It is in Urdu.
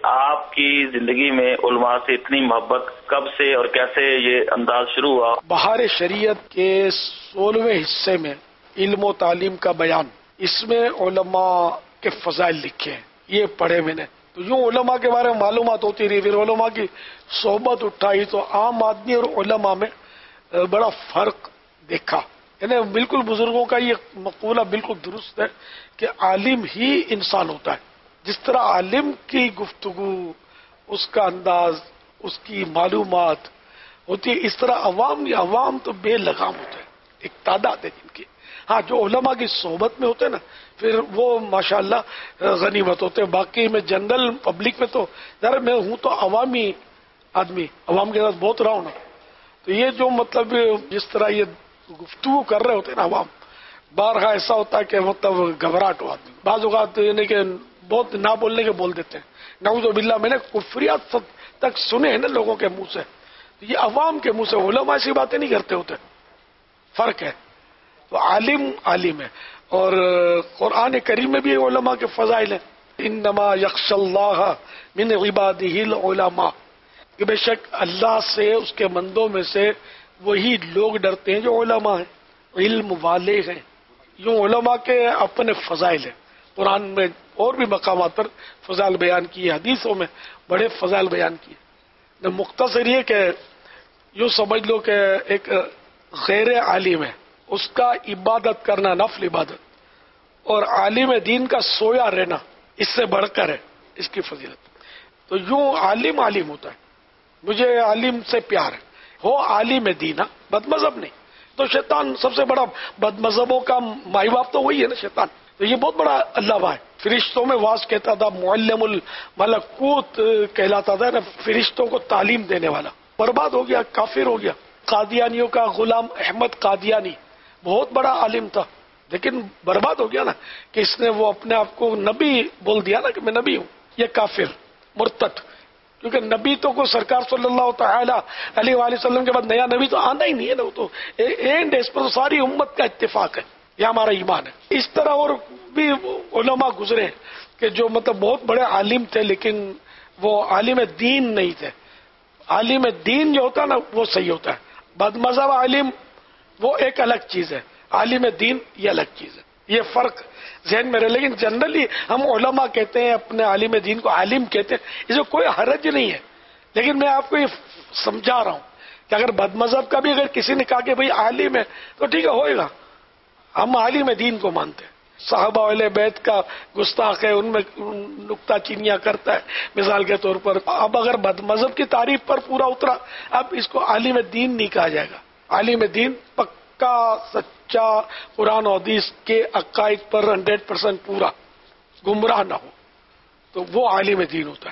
آپ کی زندگی میں علماء سے اتنی محبت کب سے اور کیسے یہ انداز شروع ہوا؟ بہار شریعت کے 16ویں حصے میں علم و تعلیم کا بیان، اس میں علماء کے فضائل لکھے ہیں، یہ پڑھے میں نے تو یوں علماء کے بارے میں معلومات ہوتی رہی، پھر علماء کی صحبت اٹھائی تو عام آدمی اور علماء میں بڑا فرق دیکھا۔ یعنی بالکل بزرگوں کا یہ مقولہ بالکل درست ہے کہ عالم ہی انسان ہوتا ہے۔ جس طرح عالم کی گفتگو، اس کا انداز، اس کی معلومات ہوتی ہے، اس طرح عوام تو بے لگام ہوتے ہیں، ایک تعداد ہے جن کی۔ ہاں، جو علماء کی صحبت میں ہوتے ہیں نا، پھر وہ ماشاءاللہ غنیمت ہوتے ہیں۔ باقی میں جنرل پبلک میں تو ذرا میں ہوں تو عوامی آدمی، عوام کے ساتھ بہت رہا ہوں نا، تو یہ جو مطلب جس طرح یہ گفتگو کر رہے ہوتے ہیں نا عوام، بارہا ایسا ہوتا ہے کہ مطلب گھبراہٹ ہو آدمی، بعض اوقات یعنی کہ بہت نہ بولنے کے بول دیتے ہیں، نعوذ باللہ۔ میں نے کفریات تک سنے ہیں نا لوگوں کے منہ سے، یہ عوام کے منہ سے۔ علماء ایسی باتیں نہیں کرتے ہوتے، فرق ہے۔ تو عالم ہے، اور قرآن کریم میں بھی علماء کے فضائل ہیں، انما یخشی اللہ من عبادہ العلماء، کہ بے شک اللہ سے اس کے بندوں میں سے وہی لوگ ڈرتے ہیں جو علماء ہیں، علم والے ہیں۔ یوں علماء کے اپنے فضائل ہیں، قرآن میں اور بھی مقامات پر فضائل بیان کیے، حدیثوں میں بڑے فضائل بیان کیے۔ مختصر یہ کہ یوں سمجھ لو کہ ایک غیر عالم ہے، اس کا عبادت کرنا نفل عبادت، اور عالم دین کا سویا رہنا اس سے بڑھ کر ہے اس کی فضیلت۔ تو یوں عالم ہوتا ہے، مجھے عالم سے پیار ہے، ہو عالم دین، بد مذہب نہیں۔ تو شیطان سب سے بڑا بد مذہبوں کا مائی باپ تو وہی ہے نا، شیطان۔ تو یہ بہت بڑا اللہ ہے، فرشتوں میں واس کہتا تھا، معلم الملکوت کہلاتا تھا نا، فرشتوں کو تعلیم دینے والا، برباد ہو گیا، کافر ہو گیا۔ قادیانیوں کا غلام احمد قادیانی بہت بڑا عالم تھا، لیکن برباد ہو گیا نا، کہ اس نے وہ اپنے آپ کو نبی بول دیا نا کہ میں نبی ہوں۔ یہ کافر، مرتد، کیونکہ نبی تو کو سرکار صلی اللہ تعالی علیہ وآلہ وسلم کے بعد نیا نبی تو آنا ہی نہیں ہے نا، وہ تو اینڈ اس پر ساری امت کا اتفاق ہے، یہ ہمارا ایمان ہے۔ اس طرح اور بھی علماء گزرے کہ جو مطلب بہت بڑے عالم تھے، لیکن وہ عالم دین نہیں تھے۔ عالم دین جو ہوتا ہے نا وہ صحیح ہوتا ہے، بد مذہب عالم وہ ایک الگ چیز ہے، عالم دین یہ الگ چیز ہے، یہ فرق ذہن میں رہے۔ لیکن جنرلی ہم علماء کہتے ہیں، اپنے عالم دین کو عالم کہتے ہیں، اس میں کوئی حرج نہیں ہے۔ لیکن میں آپ کو یہ سمجھا رہا ہوں کہ اگر بد مذہب کا بھی اگر کسی نے کہا کہ بھئی عالم ہے تو ٹھیک ہے، ہوئے گا، ہم عالم دین کو مانتے ہیں۔ صحابہ اہل بیت کا گستاخ ہے، ان میں نکتہ چینیاں کرتا ہے مثال کے طور پر۔ اب اگر بد مذہب کی تعریف پر پورا اترا، اب اس کو عالم دین نہیں کہا جائے گا۔ عالم دین پکا سچا قرآن و حدیث کے عقائد پر 100% پورا، گمراہ نہ ہو، تو وہ عالم دین ہوتا ہے۔